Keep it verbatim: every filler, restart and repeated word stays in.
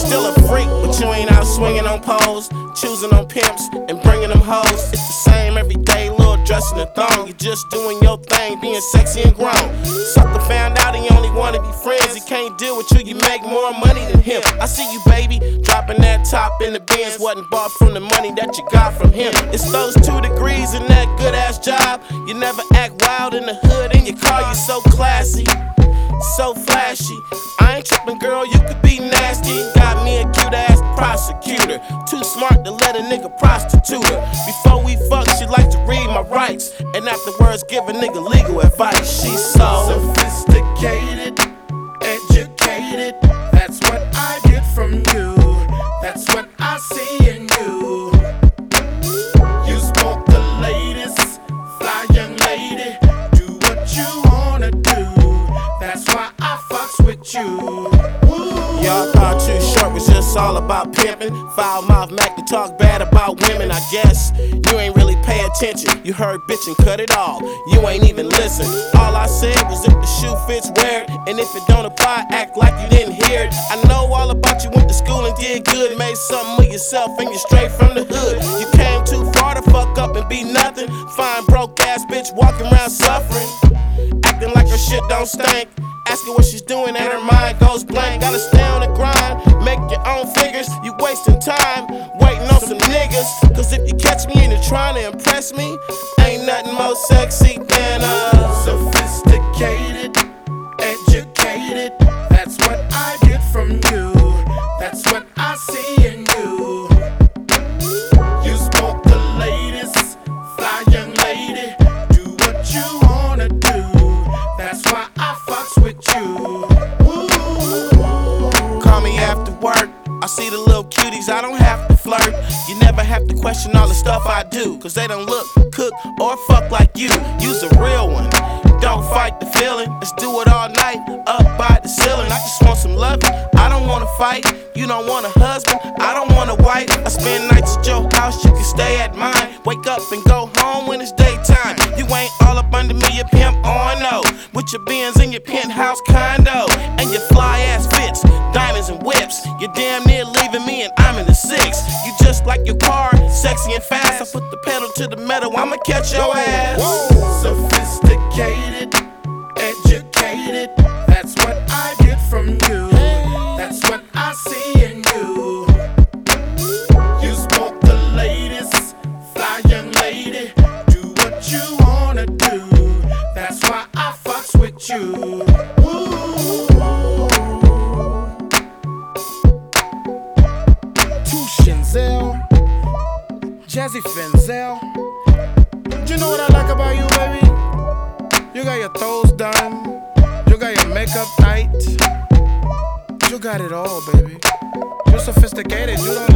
still a freak, but you ain't out swinging on poles, choosing on pimps and bringing them hoes. It's the same every day, little dressing a thong. You just doing your thing, being sexy and grown. Sucker found out he only wanna be friends. He can't deal with you, you make more money than him. I see you, baby, dropping that top in the Benz. Wasn't bought from the money that you got from him. It's those two degrees and that good ass job. You never act wild in the hood in your car. You so classy, so flashy. I ain't tripping, girl, you could be nasty. Got me a cute ass prosecutor, too smart to let a nigga prostitute her. Before we fuck, she like to read my rights, and afterwards give a nigga legal advice. She's so sophisticated, educated. That's what I get from you. That's what I see in you. You spoke the latest, fly young lady. Do what you wanna do. That's why I fucks with you. Y'all thought Too Short was just all about pimping. Foul mouth Mac to talk bad about women. I guess you ain't really pay attention. You heard bitch and cut it all. You ain't even listen. All I said was if the shoe fits, wear it. And if it don't apply, act like you didn't hear it. I know all about you, went to school and did good. Made something of yourself and you're straight from the hood. You came too far to fuck up and be nothing. Fine broke ass bitch walking around suffering, acting like her shit don't stink. Ask her what she's doing and her mind goes blank. Gotta stay on the grind, make your own figures. You wasting time, waiting on some niggas. Cause if you catch me and you're trying to impress me, ain't nothing more sexy than uh sophisticated, educated. That's what I get from you. That's what I see in you. You spoke the latest, fly young lady. Do what you wanna do. That's why I fucks with you. Ooh. Call me after work, I see the little cuties, I don't have to flirt. You never have to question all the stuff I do, cause they don't look, cook, or fuck like you. You's a real one, don't fight the feeling. Let's do it all night, up by the ceiling. I just want some loving, I don't wanna fight. You don't want a husband, I don't want a wife. I spend nights at your house, you can stay at mine. Wake up and go home when it's daytime. You ain't all up under me, you pimp, oh no. With your Benz in your penthouse condo, and your fly ass fits, diamonds and whips. You're damn near leaving me and I'm in the six. You just like your car, sexy and fast. I put the pedal to the metal, I'ma catch your ass. Whoa. Sophisticated, educated. That's what I get from you. That's what I see in you. You spoke the latest, fly young lady. Do what you wanna do. That's why I fucks with you. Ooh. Shinzel, Jazzy Finzel. You know what I like about you, baby? You got your toes done, you got your makeup tight. You got it all, baby. You're sophisticated, you don't